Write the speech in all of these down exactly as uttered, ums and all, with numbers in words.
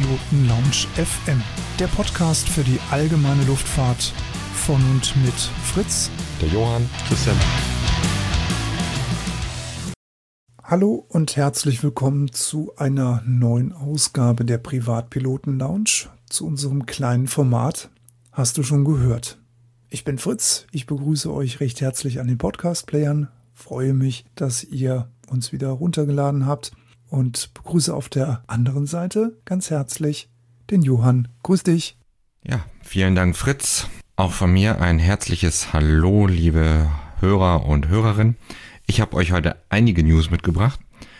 Privatpiloten Lounge F M, der Podcast für die allgemeine Luftfahrt von und mit Fritz, der Johann, Christian. Hallo und herzlich willkommen zu einer neuen Ausgabe der Privatpiloten Lounge, zu unserem kleinen Format. Hast du schon gehört? Ich bin Fritz, ich begrüße euch recht herzlich an den Podcast-Playern, freue mich, dass ihr uns wieder runtergeladen habt und begrüße auf der anderen Seite ganz herzlich den Johann. Grüß dich. Ja, vielen Dank Fritz. Auch von mir ein herzliches Hallo, liebe Hörer und Hörerinnen. Ich habe euch heute einige News mitgebracht.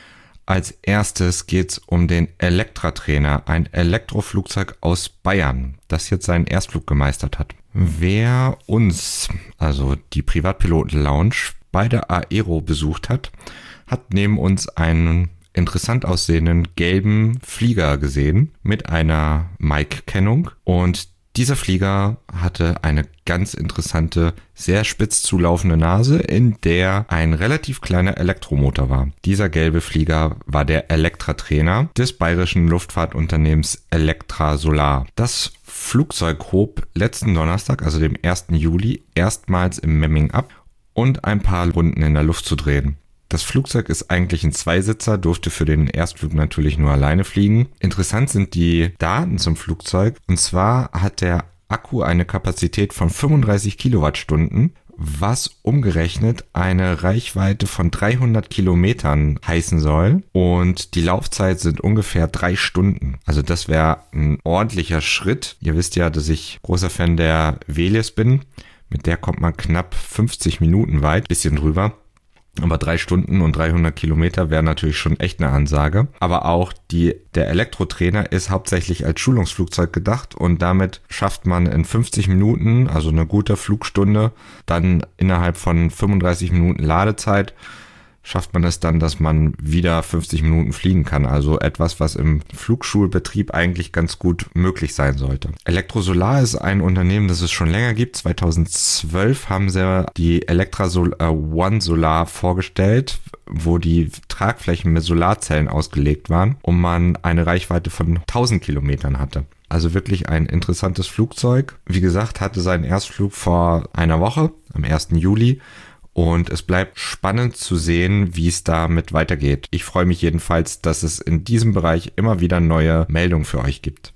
Als erstes geht es um den Electra-Trainer, ein Elektroflugzeug aus Bayern, das jetzt seinen Erstflug gemeistert hat. Wer uns, also die Privatpiloten-Lounge, bei der Aero besucht hat, hat neben uns einen interessant aussehenden gelben Flieger gesehen mit einer Mic-Kennung, und dieser Flieger hatte eine ganz interessante, sehr spitz zulaufende Nase, in der ein relativ kleiner Elektromotor war. Dieser gelbe Flieger war der Electra-Trainer des bayerischen Luftfahrtunternehmens Electra Solar. Das Flugzeug hob letzten Donnerstag, also dem ersten Juli, erstmals im Memming ab und ein paar Runden in der Luft zu drehen. Das Flugzeug ist eigentlich ein Zweisitzer, durfte für den Erstflug natürlich nur alleine fliegen. Interessant sind die Daten zum Flugzeug. Und zwar hat der Akku eine Kapazität von fünfunddreißig Kilowattstunden, was umgerechnet eine Reichweite von dreihundert Kilometern heißen soll. Und die Laufzeit sind ungefähr drei Stunden. Also das wäre ein ordentlicher Schritt. Ihr wisst ja, dass ich großer Fan der Velis bin. Mit der kommt man knapp fünfzig Minuten weit, bisschen drüber. Aber drei Stunden und dreihundert Kilometer wäre natürlich schon echt eine Ansage. Aber auch die, der Elektrotrainer ist hauptsächlich als Schulungsflugzeug gedacht, und damit schafft man in fünfzig Minuten, also eine gute Flugstunde, dann innerhalb von fünfunddreißig Minuten Ladezeit, schafft man es dann, dass man wieder fünfzig Minuten fliegen kann. Also etwas, was im Flugschulbetrieb eigentlich ganz gut möglich sein sollte. Electra Solar ist ein Unternehmen, das es schon länger gibt. zweitausendzwölf haben sie die Electra Sol- äh, One Solar vorgestellt, wo die Tragflächen mit Solarzellen ausgelegt waren und man eine Reichweite von tausend Kilometern hatte. Also wirklich ein interessantes Flugzeug. Wie gesagt, hatte seinen Erstflug vor einer Woche, am ersten Juli. Und es bleibt spannend zu sehen, wie es damit weitergeht. Ich freue mich jedenfalls, dass es in diesem Bereich immer wieder neue Meldungen für euch gibt.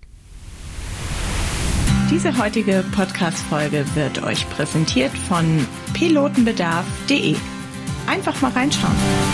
Diese heutige Podcast-Folge wird euch präsentiert von pilotenbedarf punkt de. Einfach mal reinschauen.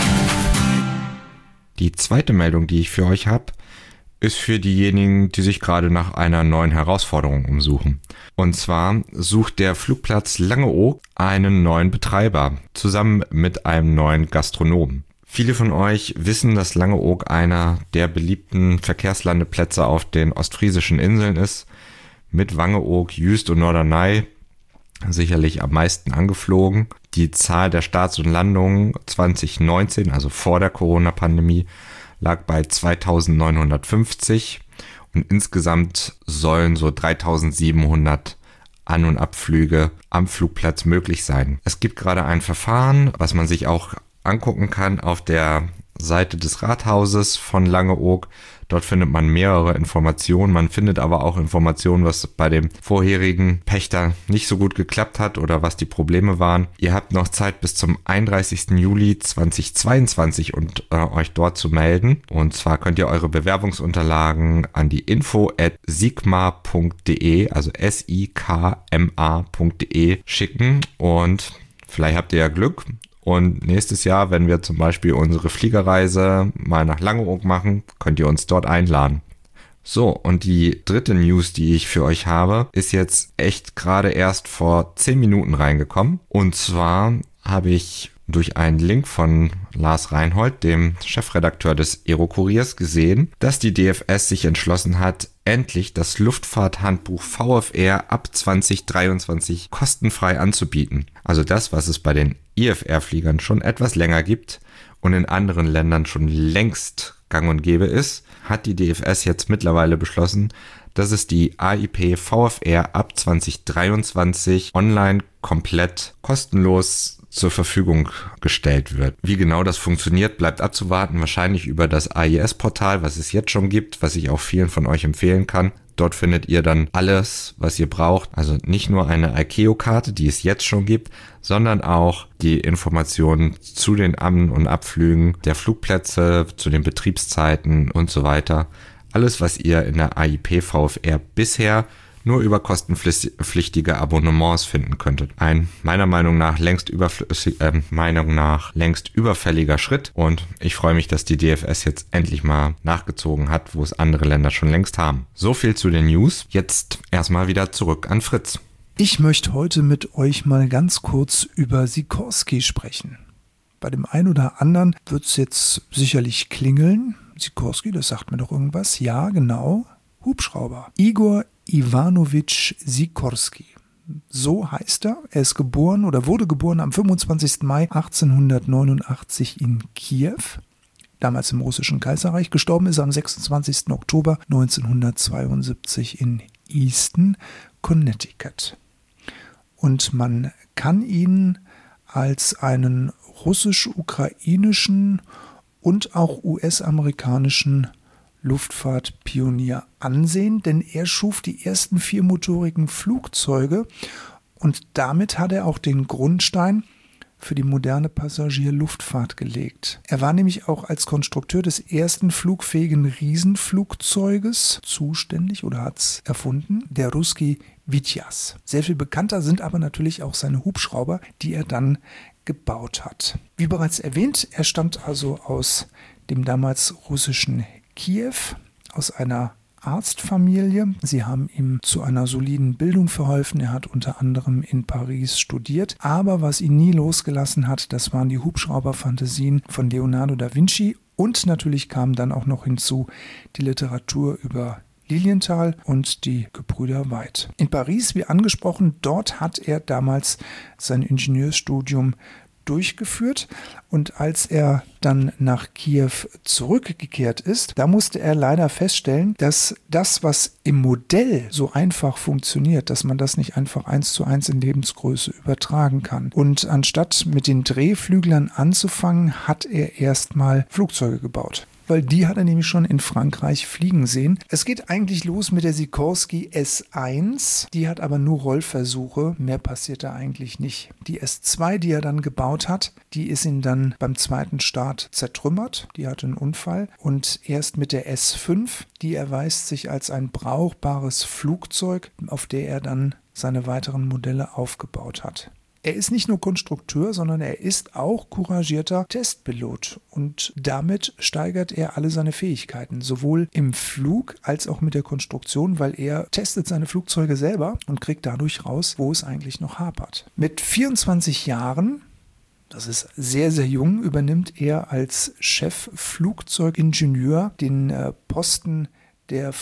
Die zweite Meldung, die ich für euch habe, ist für diejenigen, die sich gerade nach einer neuen Herausforderung umsuchen. Und zwar sucht der Flugplatz Langeoog einen neuen Betreiber, zusammen mit einem neuen Gastronomen. Viele von euch wissen, dass Langeoog einer der beliebten Verkehrslandeplätze auf den ostfriesischen Inseln ist, mit Wangeoog, Jüst und Norderney sicherlich am meisten angeflogen. Die Zahl der Starts und Landungen zwanzig neunzehn, also vor der Corona-Pandemie, lag bei zweitausendneunhundertfünfzig, und insgesamt sollen so dreitausendsiebenhundert An- und Abflüge am Flugplatz möglich sein. Es gibt gerade ein Verfahren, was man sich auch angucken kann auf der Seite des Rathauses von Langeoog. Dort findet man mehrere Informationen. Man findet aber auch Informationen, was bei dem vorherigen Pächter nicht so gut geklappt hat oder was die Probleme waren. Ihr habt noch Zeit bis zum einunddreißigsten Juli zweitausendzweiundzwanzig und äh, euch dort zu melden. Und zwar könnt ihr eure Bewerbungsunterlagen an die info at sikma punkt de, also S I K M A punkt de schicken, und vielleicht habt ihr ja Glück. Und nächstes Jahr, wenn wir zum Beispiel unsere Fliegerreise mal nach Langeoog machen, könnt ihr uns dort einladen. So, und die dritte News, die ich für euch habe, ist jetzt echt gerade erst vor zehn Minuten reingekommen. Und zwar habe ich durch einen Link von Lars Reinhold, dem Chefredakteur des Aero-Kuriers, gesehen, dass die D F S sich entschlossen hat, endlich das Luftfahrthandbuch V F R ab zwanzig dreiundzwanzig kostenfrei anzubieten. Also das, was es bei den I F R-Fliegern schon etwas länger gibt und in anderen Ländern schon längst gang und gäbe ist, hat die D F S jetzt mittlerweile beschlossen, dass es die A I P V F R ab zwanzig dreiundzwanzig online komplett kostenlos zur Verfügung gestellt wird. Wie genau das funktioniert, bleibt abzuwarten. Wahrscheinlich über das A I S-Portal, was es jetzt schon gibt, was ich auch vielen von euch empfehlen kann. Dort findet ihr dann alles, was ihr braucht. Also nicht nur eine I C A O-Karte, die es jetzt schon gibt, sondern auch die Informationen zu den An- und Abflügen der Flugplätze, zu den Betriebszeiten und so weiter. Alles, was ihr in der A I P V F R bisher nur über kostenpflichtige Abonnements finden könntet. Ein meiner Meinung nach längst überflüssig, äh, Meinung nach längst überfälliger Schritt, und ich freue mich, dass die D F S jetzt endlich mal nachgezogen hat, wo es andere Länder schon längst haben. So viel zu den News. Jetzt erstmal wieder zurück an Fritz. Ich möchte heute mit euch mal ganz kurz über Sikorsky sprechen. Bei dem einen oder anderen wird es jetzt sicherlich klingeln. Sikorsky, das sagt mir doch irgendwas. Ja, genau. Hubschrauber. Igor Iwanowitsch Sikorsky. So heißt er. Er ist geboren oder wurde geboren am fünfundzwanzigsten Mai achtzehnhundertneunundachtzig in Kiew, damals im Russischen Kaiserreich. Gestorben ist er am sechsundzwanzigsten Oktober neunzehnhundertzweiundsiebzig in Easton, Connecticut. Und man kann ihn als einen russisch-ukrainischen und auch U S-amerikanischen Luftfahrtpionier ansehen, denn er schuf die ersten viermotorigen Flugzeuge und damit hat er auch den Grundstein für die moderne Passagierluftfahrt gelegt. Er war nämlich auch als Konstrukteur des ersten flugfähigen Riesenflugzeuges zuständig oder hat es erfunden, der Russki Vitiaz. Sehr viel bekannter sind aber natürlich auch seine Hubschrauber, die er dann gebaut hat. Wie bereits erwähnt, er stammt also aus dem damals russischen Kiew, aus einer Arztfamilie. Sie haben ihm zu einer soliden Bildung verholfen. Er hat unter anderem in Paris studiert. Aber was ihn nie losgelassen hat, das waren die Hubschrauberfantasien von Leonardo da Vinci. Und natürlich kam dann auch noch hinzu die Literatur über Lilienthal und die Gebrüder White. In Paris, wie angesprochen, dort hat er damals sein Ingenieurstudium durchgeführt, und als er dann nach Kiew zurückgekehrt ist, da musste er leider feststellen, dass das, was im Modell so einfach funktioniert, dass man das nicht einfach eins zu eins in Lebensgröße übertragen kann. Und anstatt mit den Drehflüglern anzufangen, hat er erstmal Flugzeuge gebaut. Weil die hat er nämlich schon in Frankreich fliegen sehen. Es geht eigentlich los mit der Sikorsky S eins. Die hat aber nur Rollversuche. Mehr passiert da eigentlich nicht. Die S zwei, die er dann gebaut hat, die ist ihn dann beim zweiten Start zertrümmert. Die hatte einen Unfall. Und erst mit der S fünf, die erweist sich als ein brauchbares Flugzeug, auf der er dann seine weiteren Modelle aufgebaut hat. Er ist nicht nur Konstrukteur, sondern er ist auch couragierter Testpilot und damit steigert er alle seine Fähigkeiten, sowohl im Flug als auch mit der Konstruktion, weil er testet seine Flugzeuge selber und kriegt dadurch raus, wo es eigentlich noch hapert. Mit vierundzwanzig Jahren, das ist sehr, sehr jung, übernimmt er als Chefflugzeugingenieur den äh, Posten der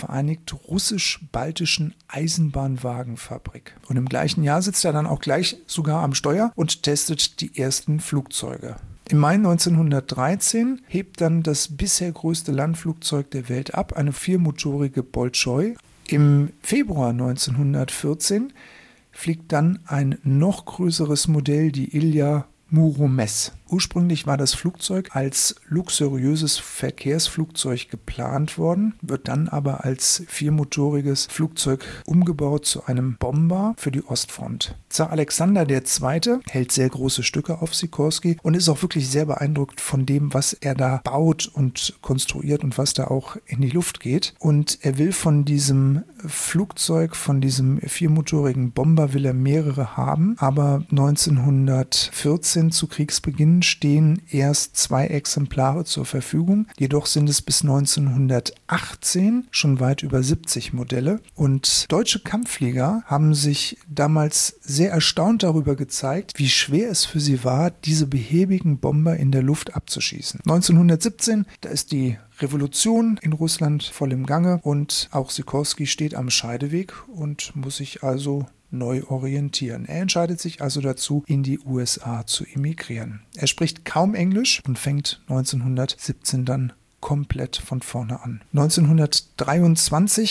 Vereinigt-Russisch-Baltischen Eisenbahnwagenfabrik. Und im gleichen Jahr sitzt er dann auch gleich sogar am Steuer und testet die ersten Flugzeuge. Im Mai neunzehnhundertdreizehn hebt dann das bisher größte Landflugzeug der Welt ab, eine viermotorige Bolschoi. Im Februar neunzehnhundertvierzehn fliegt dann ein noch größeres Modell, die Ilja Muromets. Ursprünglich war das Flugzeug als luxuriöses Verkehrsflugzeug geplant worden, wird dann aber als viermotoriges Flugzeug umgebaut zu einem Bomber für die Ostfront. Zar Alexander der Zweite hält sehr große Stücke auf Sikorsky und ist auch wirklich sehr beeindruckt von dem, was er da baut und konstruiert und was da auch in die Luft geht. Und er will von diesem Flugzeug, von diesem viermotorigen Bomber, will er mehrere haben, aber neunzehnhundertvierzehn zu Kriegsbeginn stehen erst zwei Exemplare zur Verfügung. Jedoch sind es bis neunzehnhundertachtzehn schon weit über siebzig Modelle. Und deutsche Kampfflieger haben sich damals sehr erstaunt darüber gezeigt, wie schwer es für sie war, diese behäbigen Bomber in der Luft abzuschießen. neunzehnhundertsiebzehn, da ist die Revolution in Russland voll im Gange und auch Sikorsky steht am Scheideweg und muss sich also neu orientieren. Er entscheidet sich also dazu, in die U S A zu emigrieren. Er spricht kaum Englisch und fängt neunzehnhundertsiebzehn dann komplett von vorne an. neunzehnhundertdreiundzwanzig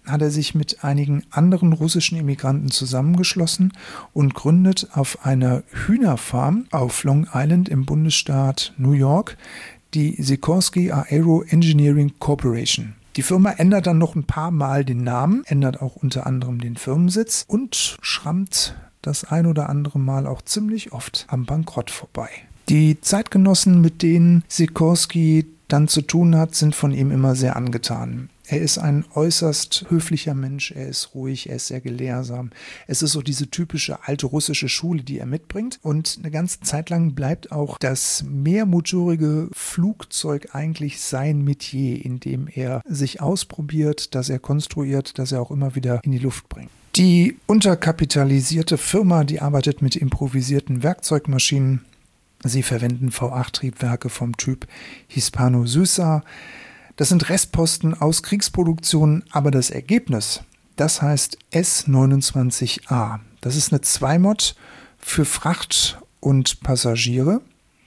hat er sich mit einigen anderen russischen Immigranten zusammengeschlossen und gründet auf einer Hühnerfarm auf Long Island im Bundesstaat New York die Sikorsky Aero Engineering Corporation. Die Firma ändert dann noch ein paar Mal den Namen, ändert auch unter anderem den Firmensitz und schrammt das ein oder andere Mal auch ziemlich oft am Bankrott vorbei. Die Zeitgenossen, mit denen Sikorsky dann zu tun hat, sind von ihm immer sehr angetan. Er ist ein äußerst höflicher Mensch, er ist ruhig, er ist sehr gelehrsam. Es ist so diese typische alte russische Schule, die er mitbringt. Und eine ganze Zeit lang bleibt auch das mehrmotorige Flugzeug eigentlich sein Metier, in dem er sich ausprobiert, das er konstruiert, das er auch immer wieder in die Luft bringt. Die unterkapitalisierte Firma, die arbeitet mit improvisierten Werkzeugmaschinen. Sie verwenden V acht Triebwerke vom Typ Hispano-Suiza. Das sind Restposten aus Kriegsproduktionen, aber das Ergebnis, das heißt S neunundzwanzig A. Das ist eine Zweimod für Fracht und Passagiere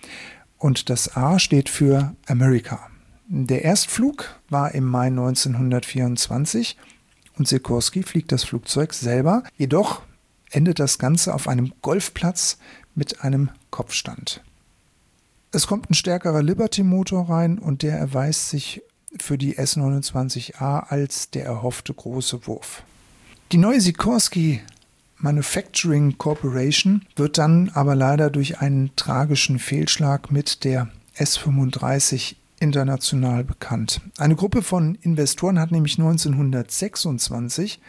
und das A steht für America. Der Erstflug war im Mai neunzehnhundertvierundzwanzig und Sikorsky fliegt das Flugzeug selber. Jedoch endet das Ganze auf einem Golfplatz mit einem Kopfstand. Es kommt ein stärkerer Liberty-Motor rein und der erweist sich für die S neunundzwanzig A als der erhoffte große Wurf. Die neue Sikorsky Manufacturing Corporation wird dann aber leider durch einen tragischen Fehlschlag mit der S fünfunddreißig international bekannt. Eine Gruppe von Investoren hat nämlich neunzehnhundertsechsundzwanzig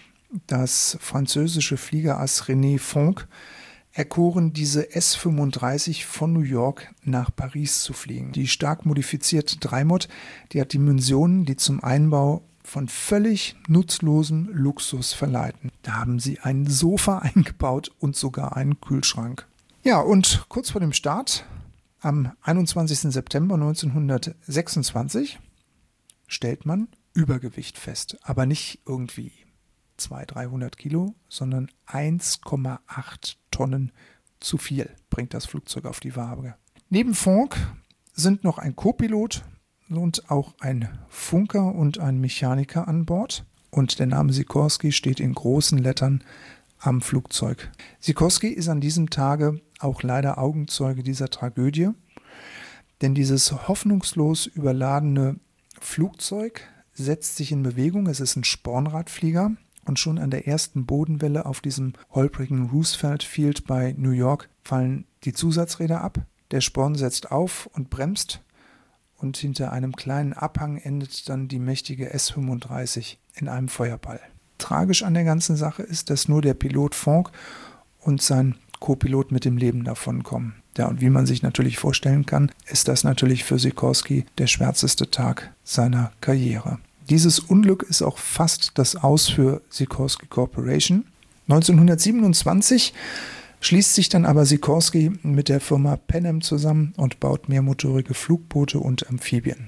das französische Fliegerass René Fonck erkoren, diese S fünfunddreißig von New York nach Paris zu fliegen. Die stark modifizierte Dreimod, die hat Dimensionen, die zum Einbau von völlig nutzlosem Luxus verleiten. Da haben sie ein Sofa eingebaut und sogar einen Kühlschrank. Ja, und kurz vor dem Start, am einundzwanzigsten September neunzehnhundertsechsundzwanzig, stellt man Übergewicht fest, aber nicht irgendwie zweihundert, dreihundert Kilo, sondern eins Komma acht Tonnen zu viel bringt das Flugzeug auf die Waage. Neben Fonck sind noch ein Co-Pilot und auch ein Funker und ein Mechaniker an Bord. Und der Name Sikorsky steht in großen Lettern am Flugzeug. Sikorsky ist an diesem Tage auch leider Augenzeuge dieser Tragödie, denn dieses hoffnungslos überladene Flugzeug setzt sich in Bewegung. Es ist ein Spornradflieger. Und schon an der ersten Bodenwelle auf diesem holprigen Roosevelt Field bei New York fallen die Zusatzräder ab. Der Sporn setzt auf und bremst und hinter einem kleinen Abhang endet dann die mächtige S fünfunddreißig in einem Feuerball. Tragisch an der ganzen Sache ist, dass nur der Pilot Fonck und sein Co-Pilot mit dem Leben davonkommen. Ja, und wie man sich natürlich vorstellen kann, ist das natürlich für Sikorsky der schwärzeste Tag seiner Karriere. Dieses Unglück ist auch fast das Aus für Sikorsky Corporation. neunzehnhundertsiebenundzwanzig schließt sich dann aber Sikorsky mit der Firma Pan Am zusammen und baut mehrmotorige Flugboote und Amphibien.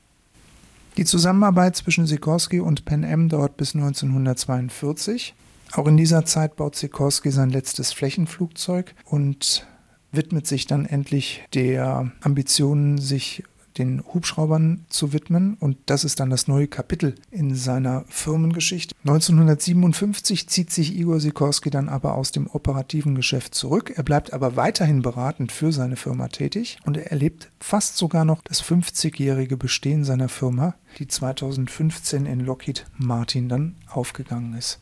Die Zusammenarbeit zwischen Sikorsky und Pan Am dauert bis neunzehnhundertzweiundvierzig. Auch in dieser Zeit baut Sikorsky sein letztes Flächenflugzeug und widmet sich dann endlich der Ambition, sich den Hubschraubern zu widmen, und das ist dann das neue Kapitel in seiner Firmengeschichte. neunzehnhundertsiebenundfünfzig zieht sich Igor Sikorsky dann aber aus dem operativen Geschäft zurück. Er bleibt aber weiterhin beratend für seine Firma tätig und er erlebt fast sogar noch das fünfzigjährige Bestehen seiner Firma, die zweitausendfünfzehn in Lockheed Martin dann aufgegangen ist.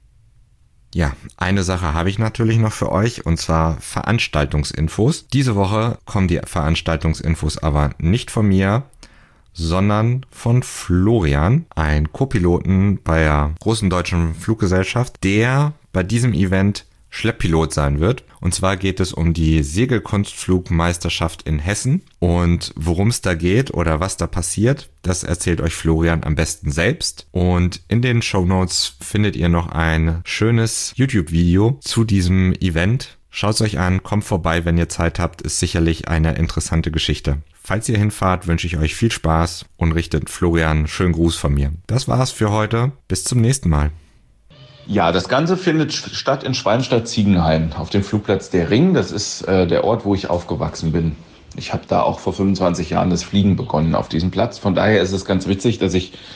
Ja, eine Sache habe ich natürlich noch für euch, und zwar Veranstaltungsinfos. Diese Woche kommen die Veranstaltungsinfos aber nicht von mir, sondern von Florian, ein Co-Piloten bei der großen deutschen Fluggesellschaft, der bei diesem Event Schlepppilot sein wird. Und zwar geht es um die Segelkunstflugmeisterschaft in Hessen. Und worum es da geht oder was da passiert, das erzählt euch Florian am besten selbst. Und in den Shownotes findet ihr noch ein schönes YouTube-Video zu diesem Event. Schaut es euch an, kommt vorbei, wenn ihr Zeit habt, ist sicherlich eine interessante Geschichte. Falls ihr hinfahrt, wünsche ich euch viel Spaß und richtet Florian einen schönen Gruß von mir. Das war's für heute. Bis zum nächsten Mal. Ja, das Ganze findet statt in Schwalmstadt-Ziegenhain auf dem Flugplatz Der Ring. Das ist äh, der Ort, wo ich aufgewachsen bin. Ich habe da auch vor fünfundzwanzig Jahren das Fliegen begonnen auf diesem Platz. Von daher ist es ganz witzig, dass ich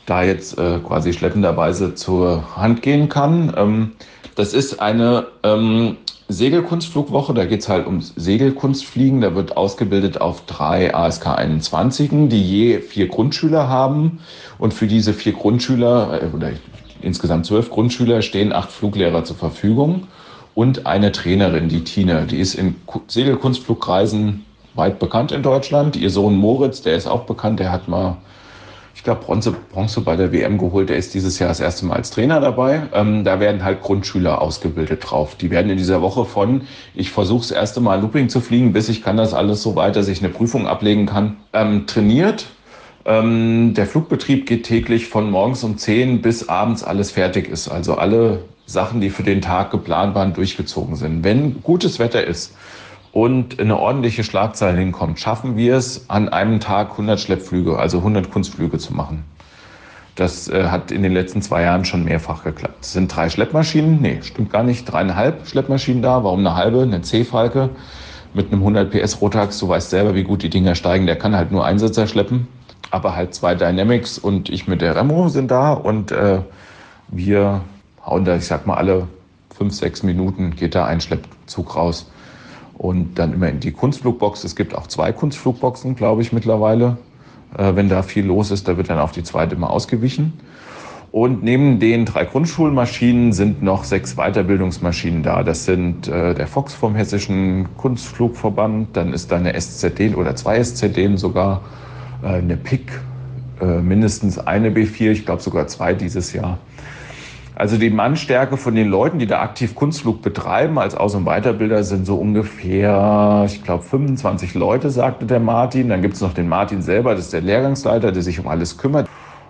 da jetzt äh, quasi schleppenderweise zur Hand gehen kann. Ähm, das ist eine ähm, Segelkunstflugwoche, da geht es halt ums Segelkunstfliegen. Da wird ausgebildet auf drei A S K einundzwanzigen, die je vier Grundschüler haben. Und für diese vier Grundschüler, äh, oder insgesamt zwölf Grundschüler, stehen acht Fluglehrer zur Verfügung und eine Trainerin, die Tine. Die ist in Segelkunstflugkreisen weit bekannt in Deutschland. Ihr Sohn Moritz, der ist auch bekannt, der hat mal, ich glaube, Bronze, Bronze bei der W M geholt. Der ist dieses Jahr das erste Mal als Trainer dabei. Ähm, da werden halt Grundschüler ausgebildet drauf. Die werden in dieser Woche von, ich versuche das erste Mal Looping zu fliegen, bis ich kann das alles so weit, dass ich eine Prüfung ablegen kann, ähm, trainiert. Ähm, der Flugbetrieb geht täglich von morgens um zehn bis abends alles fertig ist. Also alle Sachen, die für den Tag geplant waren, durchgezogen sind. Wenn gutes Wetter ist und eine ordentliche Schlagzahl hinkommt, schaffen wir es, an einem Tag hundert Schleppflüge, also hundert Kunstflüge zu machen. Das äh, hat in den letzten zwei Jahren schon mehrfach geklappt. Es sind drei Schleppmaschinen, nee, stimmt gar nicht, dreieinhalb Schleppmaschinen da. Warum eine halbe? Eine C-Falke mit einem hundert P S Rotax. Du weißt selber, wie gut die Dinger steigen. Der kann halt nur Einsitzer schleppen, aber halt zwei Dynamics und ich mit der Remo sind da und äh, wir hauen da, ich sag mal, alle fünf, sechs Minuten geht da ein Schleppzug raus. Und dann immer in die Kunstflugbox. Es gibt auch zwei Kunstflugboxen, glaube ich, mittlerweile. Äh, wenn da viel los ist, da wird dann auf die zweite immer ausgewichen. Und neben den drei Grundschulmaschinen sind noch sechs Weiterbildungsmaschinen da. Das sind äh, der Fox vom Hessischen Kunstflugverband, dann ist da eine S Z D oder zwei S Z D sogar, äh, eine P I C, äh, mindestens eine B vier, ich glaube sogar zwei dieses Jahr. Also die Mannstärke von den Leuten, die da aktiv Kunstflug betreiben als Aus- und Weiterbilder, sind so ungefähr, ich glaube, fünfundzwanzig Leute, sagte der Martin. Dann gibt es noch den Martin selber, das ist der Lehrgangsleiter, der sich um alles kümmert.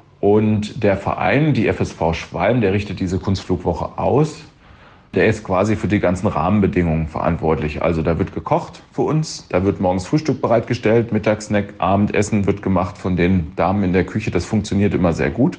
Und der Verein, die F S V Schwalm, der richtet diese Kunstflugwoche aus. Der ist quasi für die ganzen Rahmenbedingungen verantwortlich. Also da wird gekocht für uns, da wird morgens Frühstück bereitgestellt, Mittagssnack, Abendessen wird gemacht von den Damen in der Küche. Das funktioniert immer sehr gut.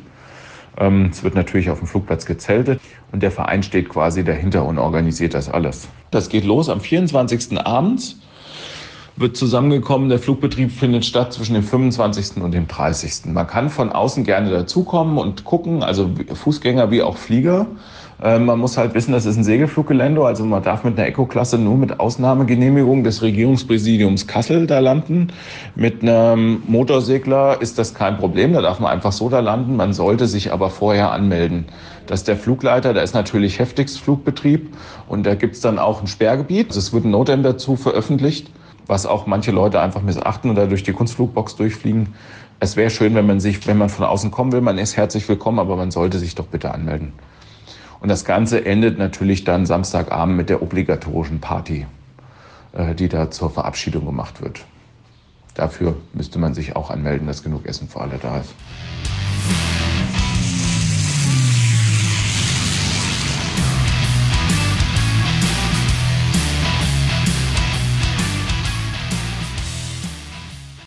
Es wird natürlich auf dem Flugplatz gezeltet und der Verein steht quasi dahinter und organisiert das alles. Das geht los am vierundzwanzigsten abends, wird zusammengekommen. Der Flugbetrieb findet statt zwischen dem fünfundzwanzigsten und dem dreißigsten Man kann von außen gerne dazukommen und gucken, also Fußgänger wie auch Flieger. Man muss halt wissen, das ist ein Segelfluggelände, also man darf mit einer Eco-Klasse nur mit Ausnahmegenehmigung des Regierungspräsidiums Kassel da landen. Mit einem Motorsegler ist das kein Problem, da darf man einfach so da landen. Man sollte sich aber vorher anmelden. Das ist der Flugleiter, da ist natürlich heftigst Flugbetrieb und da gibt's dann auch ein Sperrgebiet. Also es wird ein Notem dazu veröffentlicht, was auch manche Leute einfach missachten oder durch die Kunstflugbox durchfliegen. Es wäre schön, wenn man sich, wenn man von außen kommen will, man ist herzlich willkommen, aber man sollte sich doch bitte anmelden. Und das Ganze endet natürlich dann Samstagabend mit der obligatorischen Party, die da zur Verabschiedung gemacht wird. Dafür müsste man sich auch anmelden, dass genug Essen für alle da ist.